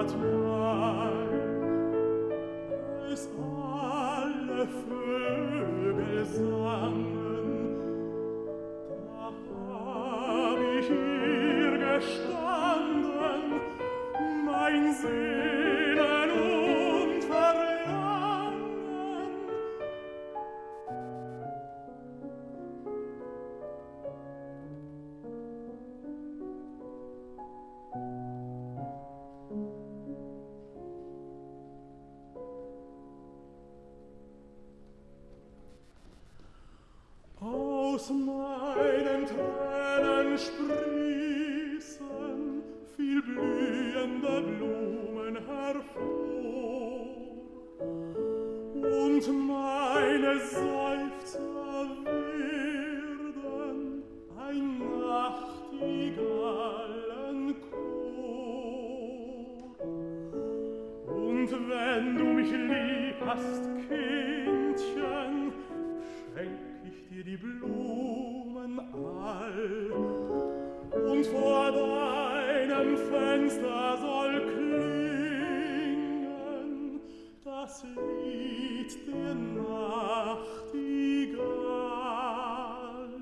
Heimat mein, als alle Vögel sangen, da hab ich hier gestanden, mein Sehnen und Verlangen. Aus meinen Tränen sprießen viel blühende Blumen hervor, und meine Seufzer werden ein Nachtigallenchor. Und wenn du mich lieb hast, Kindchen, schenk ich dir die Blumen all, und vor deinem Fenster soll klingen das Lied der Nachtigall.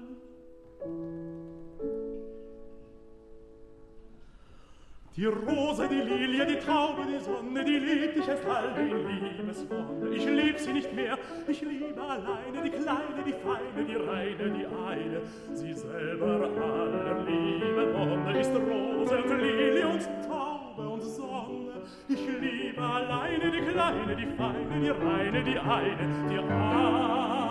Die Rose, die Lilie, die Taube, die Sonne, die liebt dich erst alle in Liebeswonne. Ich lieb sie nicht mehr, ich liebe alleine die Kleine, die Feine, die Reine, die eine. Sie selber aller Liebe Wonne ist Rose und Lilie und Taube und Sonne. Ich liebe alleine die Kleine, die Feine, die Reine, die eine, die eine.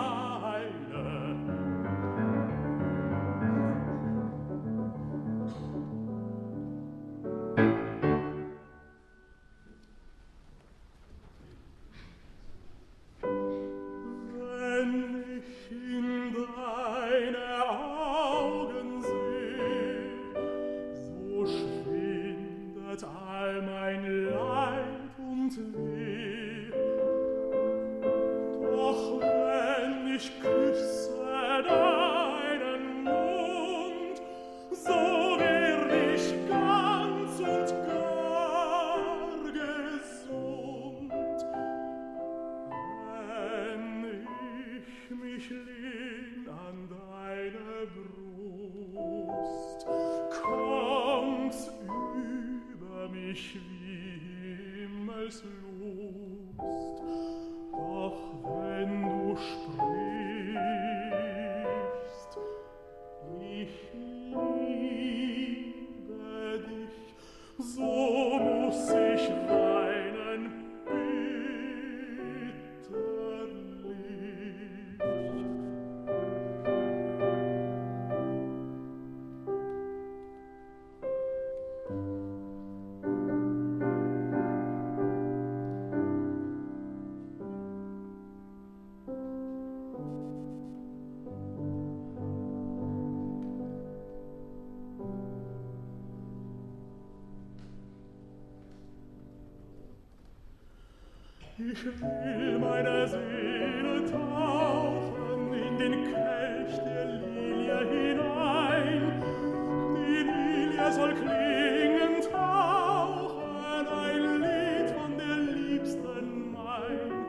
Ich will meine Seele tauchen in den Kelch der Lilie hinein. Die Lilie soll klingen, tauchen, ein Lied von der Liebsten mein.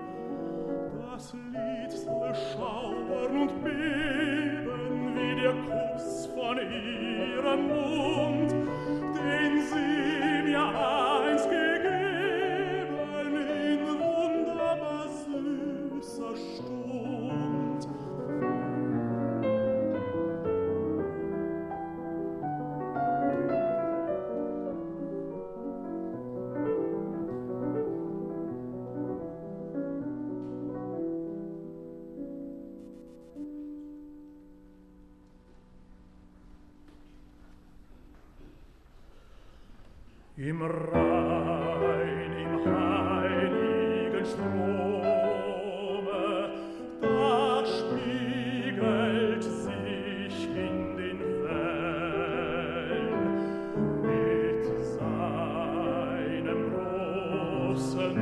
Das Lied soll schauern und beben wie der Kuss von ihrem Mund, den sie mir einst gegeben. Stund. Im Rhein, im heiligen Strome, da spiegelt sich in den Wellen mit seinem großen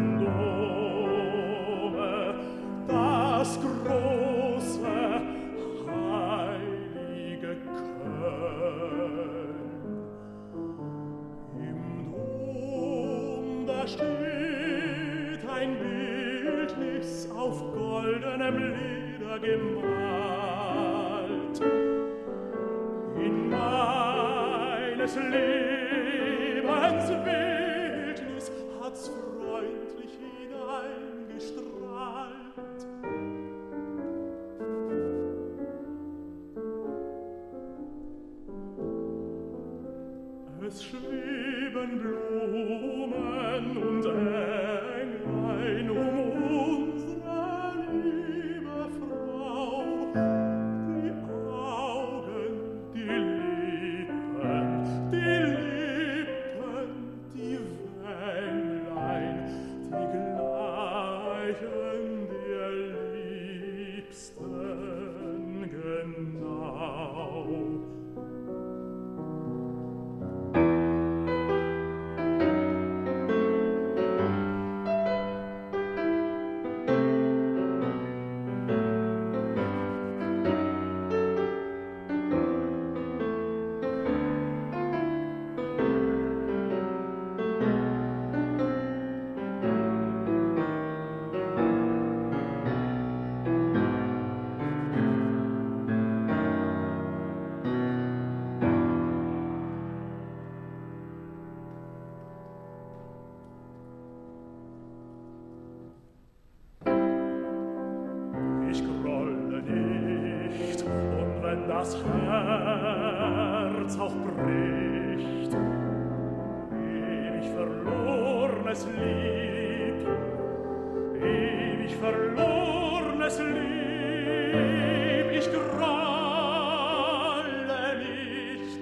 Dome das große heilige Köln. Im Dom steht ein Bildnis auf goldenem Leder gemalt. In meines Lebens Bildnis hat's freundlich hineingestrahlt. Es schweben Blumen und Englein unsere liebe Frau. Die Augen, die Lippen, die Wänglein, die gleichen der Liebsten genau. Das Herz auch bricht, ewig verlornes Lieb, ewig verlornes Lieb, ich grolle nicht,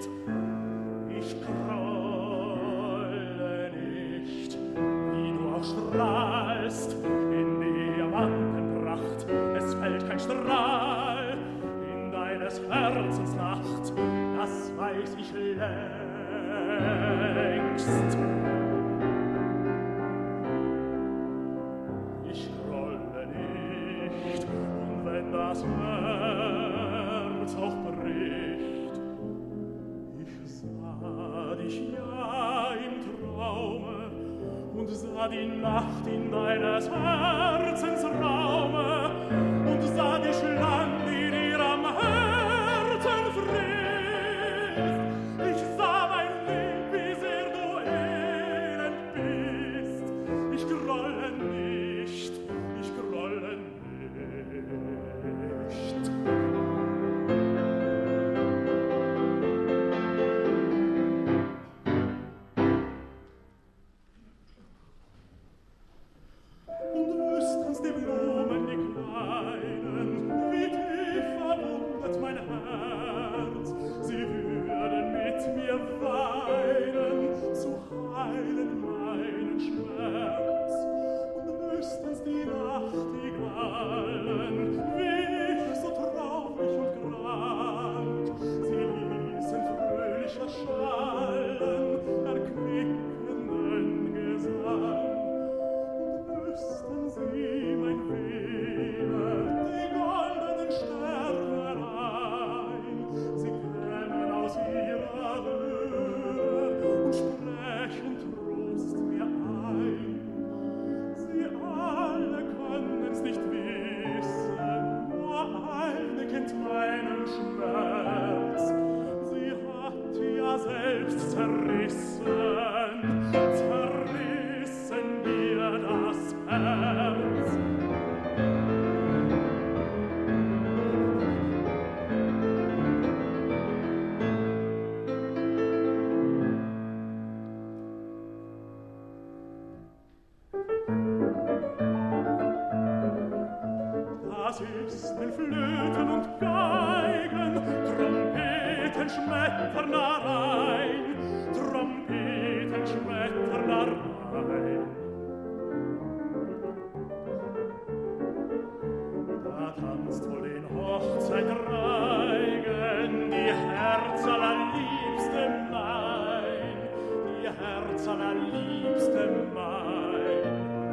wie du auch strahlst in Diamantenpracht, es fällt kein Strahl deines Herzens Nacht, das weiß ich längst. Ich grolle nicht, und wenn das Herz auch bricht, ich sah dich ja im Traume und sah die Nacht in deines Herzens Raume und sah dich lang in ihrem Herzen frisst. Ich sah dein Leben, wie sehr du elend bist. Ich grolle nicht, ich grolle nicht. Und höchstens die Blumen, die kleinen, wie tief verwundet mein Herz. Sie würden mit mir weinen, zu heilen meinen Schmerz. Und höchstens die Nachtigallen, wie ich so traurig und krank. Sie ließen fröhlich erschallen, erquickenden Gesang. Wüssten Sie, mein Wille, die goldenen Sterne rein, sie kämen aus ihrer Höhe und sprechen Trost mir ein. Sie alle können's nicht wissen, nur eine kennt meinen Schmerz. Sie hat ja selbst zerrissen mir das Herz. Das ist ein Flöten und Geigen, Trompeten schmettern rein, Trompeten schmettern rein. Da tanzt wohl den Hochzeitreigen die Herz allerliebste mein, die Herz allerliebste mein.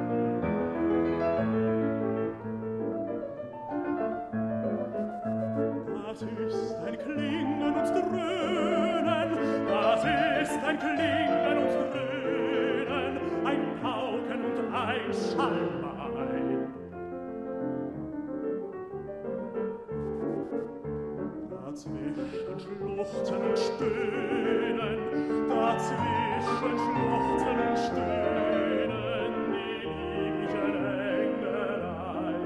Das ist ein Klingen und Dröhnen, das ist ein Klingen und Dröhnen, ein Hauch Dazwischen schluchzen und stöhnen, dazwischen schluchzen und stöhnen die lieblichen Engelein.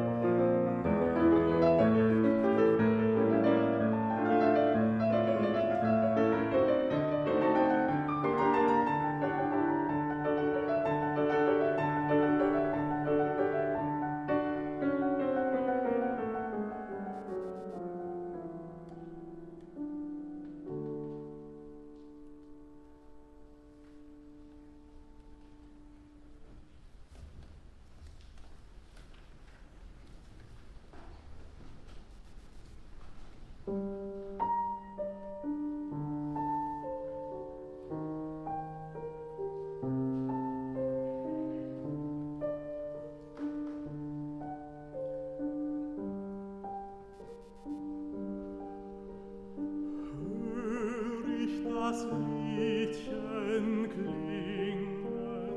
Das Liedchen klingen,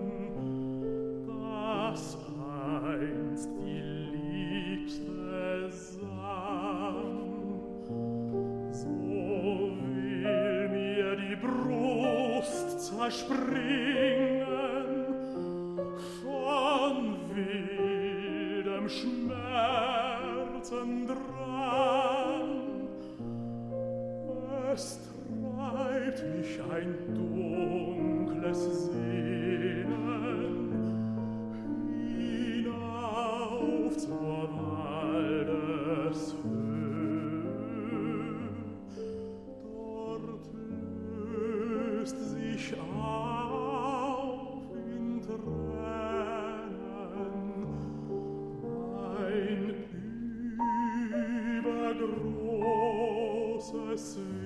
das einst die Liebste sang. So will mir die Brust zerspringen von wildem Schmerzendrang. Es treibt mich ein dunkles Sehnen hinauf zur Waldeshöhe. Dort löst sich auf in Tränen ein übergroßes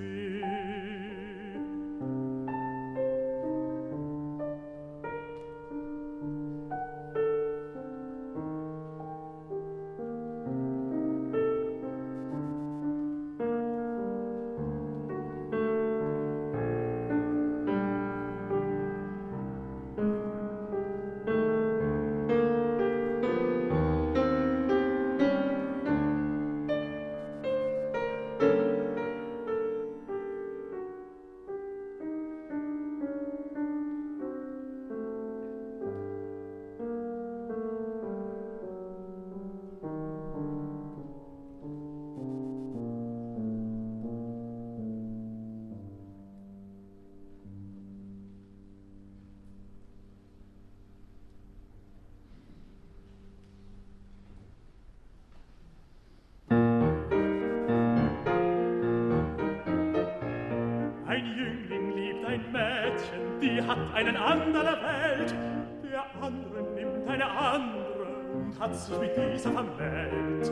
Ein Jüngling liebt ein Mädchen, die hat einen anderen Welt. Der andere nimmt eine andere und hat sich mit dieser vermählt.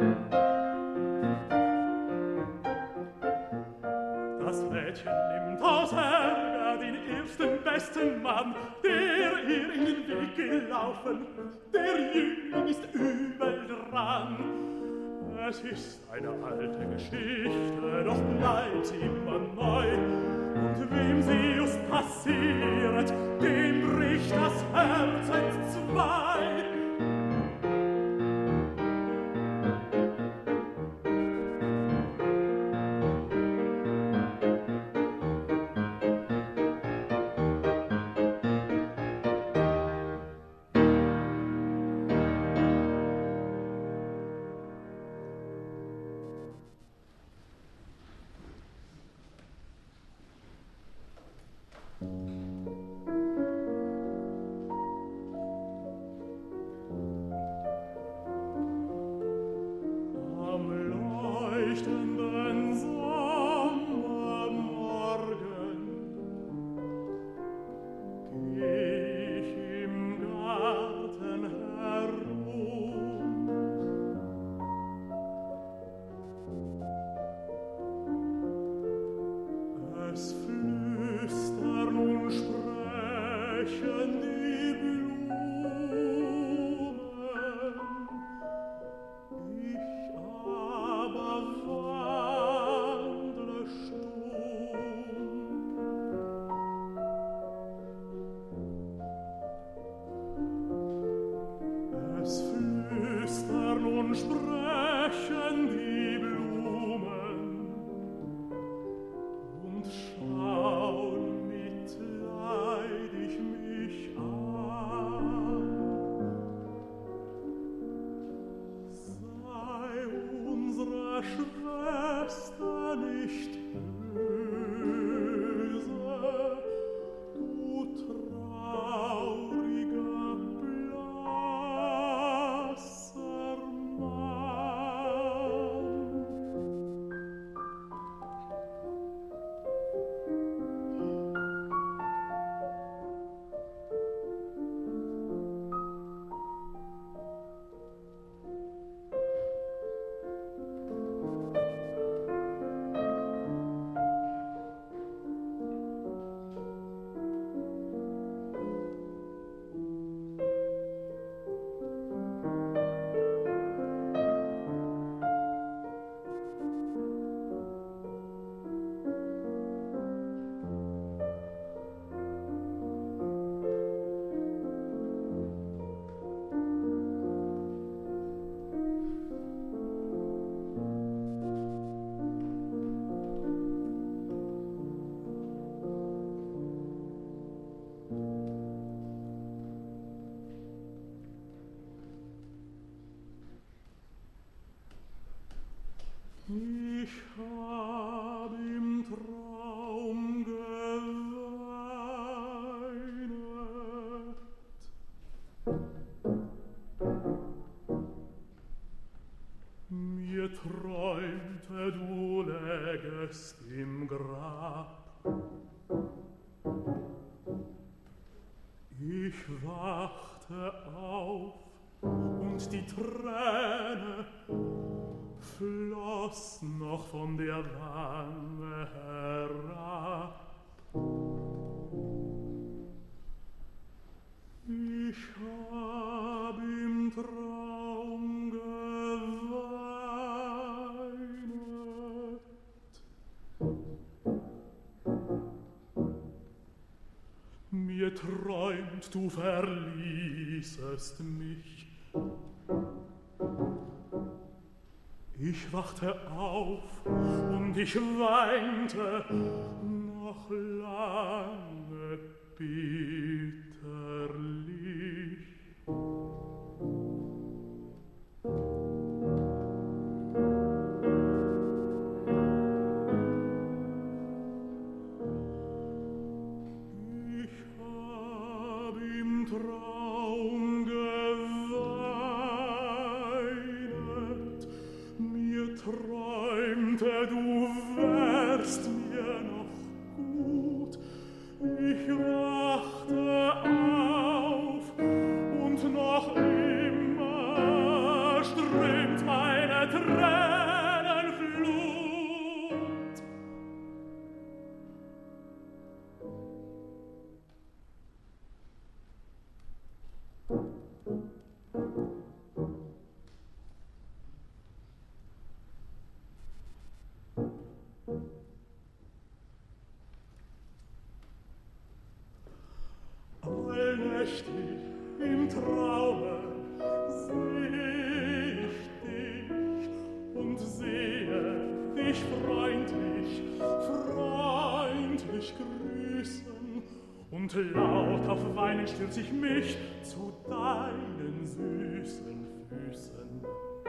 Das Mädchen nimmt aus Ärger den ersten besten Mann, der ihr in den Weg gelaufen. Der Jüngling ist übel dran. Es ist eine alte Geschichte, doch bleibt sie immer neu. Und wem sie just passiert, dem bricht das Herz entzwei. Aber Schwester, nicht böse, du trauriger, blasser Mann. Ich hab im Traum geweinet. Mir träumte, du lägest im Grab. Ich wachte auf und die Träne floss noch von der Wange herab. Ich hab im Traum geweinet. Mir träumt, du verließest mich. Ich wachte auf und ich weinte noch lange bitterlich. Ich hab im Traum geweinet, mir träumte, du wärst mir noch gut. Ich wachte auf und noch immer strömt meine Tränenflut. Allnächtlich im Traume seh ich dich und sehe dich freundlich, freundlich grüßen. Und laut auf Weinen stürz ich mich zu deinen süßen Füßen.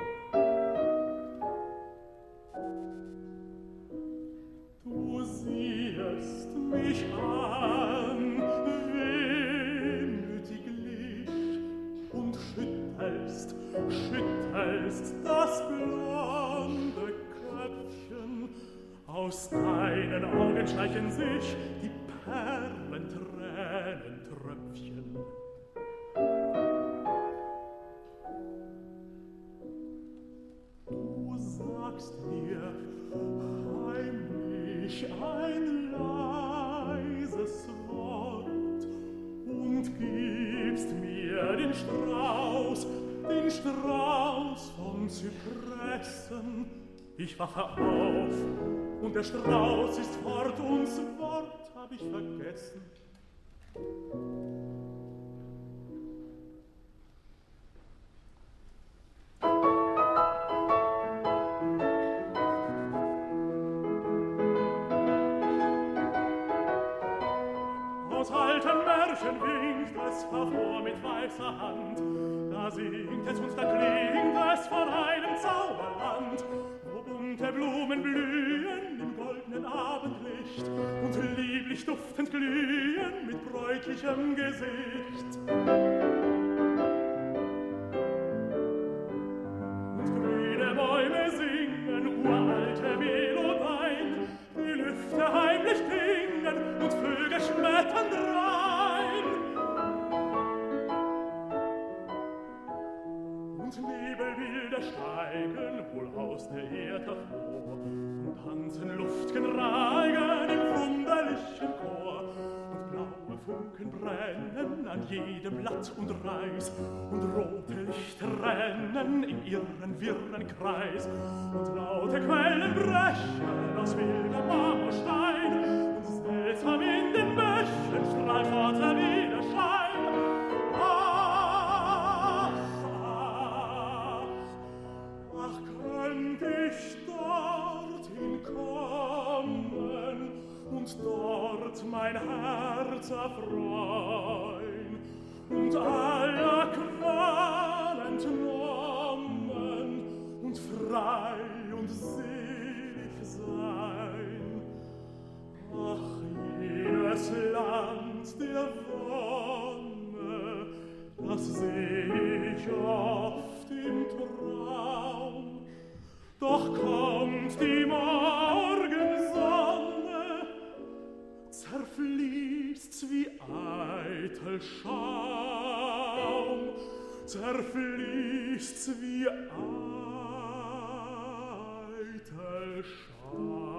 Du siehest mich an, wehmütiglich, und schüttelst das blonde Köpfchen. Aus deinen Augen schleichen sich die Perlentränentröpfchen. Du sagst mir heimlich ein leises Wort und gibst mir den Strauß von Zypressen. Ich wache auf und der Strauß ist fort und das Wort hab ich vergessen. Aus alten Märchen winkt es hervor mit weißer Hand, da singt es und da klingt es von einem Zauberland, wo bunte Bunte Blumen blühen im goldenen Abendlicht und lieblich duftend glühen mit bräutlichem Gesicht. Und grüne Bäume singen uralte Melodien, die Lüfte heimlich klingen und Vögel schmettern rein. Und Nebelbilder steigen wohl aus der Erde hervor und tanzen luft'gen Reigen im wunderlichen Chor. Und blaue Funken brennen an jedem Blatt und Reis und rote Lichter rennen in ihren wirren Kreis. Und laute Quellen brechen aus wilder Marmorstein und seltsam in den Bächen strahlt fort der Widerschein. Ach, könnt ich dorthin kommen und dort mein Herz erfreuen und aller Qual entnommen und frei und selig sein. Ach, jenes Land der Wonne, das seh ich oft im Traum, doch kommt die Morgensonne, zerfließt's wie eitel Schaum, zerfließt's wie eitel Schaum.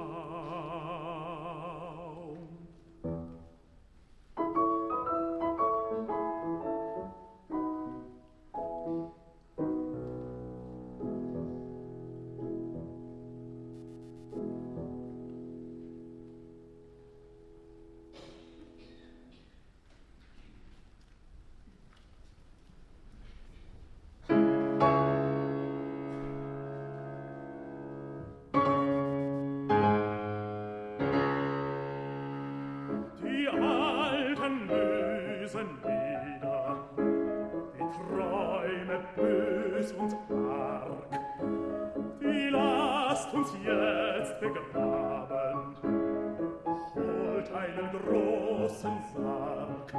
Und arg, die lasst uns jetzt begraben, holt einen großen Sarg,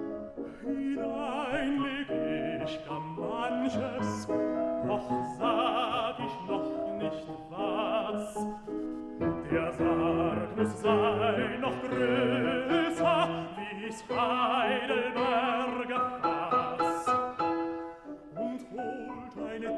hinein leg ich gar manches, doch sag ich noch nicht was. Der Sarg muss sein noch größer, wie's Heidelberger Fass, und holt eine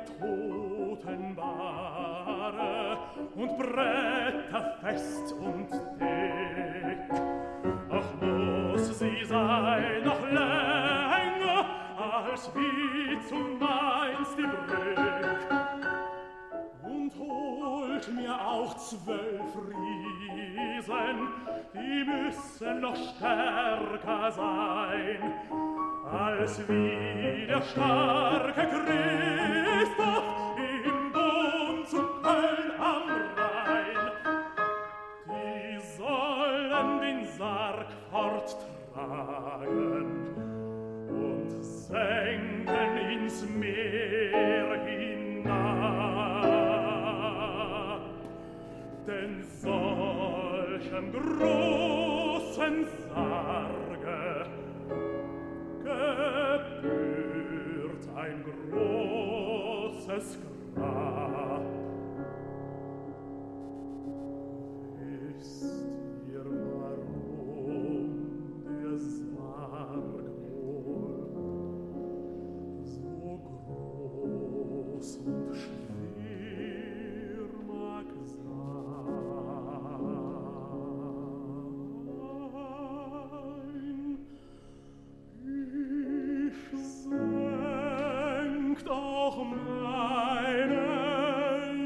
Totenbahre und Bretter fest und dick. Ach, muss sie sein noch länger als wie zum Mainz die Brück, und holt mir auch 12 Riesen, die müssen noch stärker sein als wie der starke Christoph im Dom zu Köln am Rhein. Die sollen den Sarg forttragen und senken ins Meer hinab, denn solchem großen Sarge gebührt ein großes Grab. Wisst ihr, warum der Sarg wohl so groß und schwer mag sein? Ich senkt auch meine